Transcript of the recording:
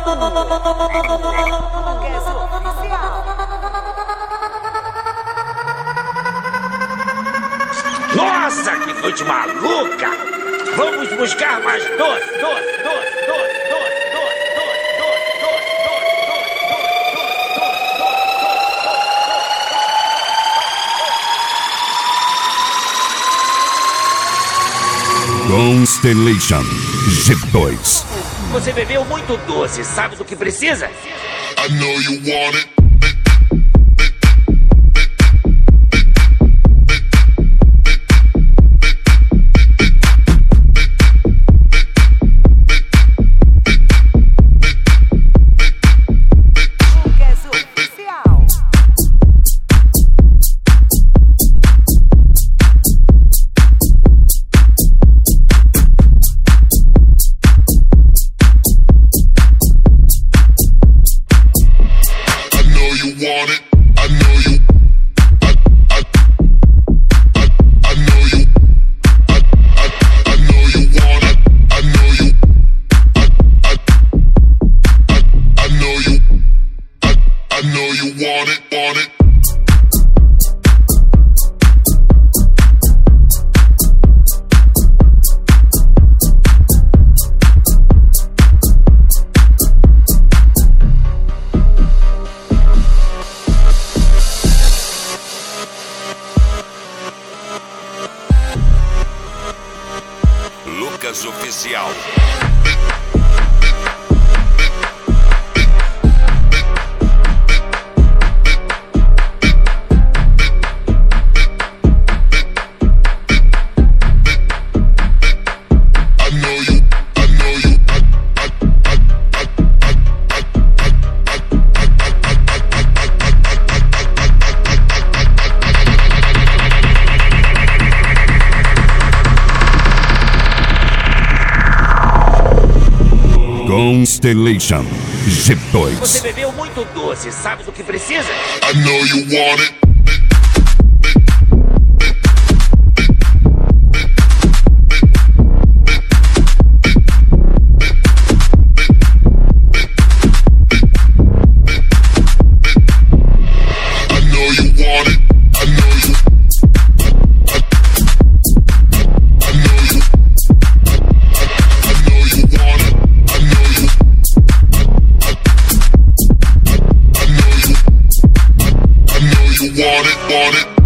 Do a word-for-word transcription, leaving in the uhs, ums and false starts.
Nossa, que noite maluca! Vamos buscar mais doce, doce, doce, doce, doce, doce, doce, doce, doce, doce, doce, doce. Constellation G dois. Você bebeu muito doce, sabe do que precisa? I know you want it. Want it. I know you. I I I I know you. I I I know you want it. I know you. I I I I know you. I I know you want it. Want it. Lucas Oficial. Constellation G dois. Você bebeu muito doce, sabe do que precisa? I know you want it. I know you want it. I know you. I know you. I know you want it. I know you. I know you. I know you want it, want it.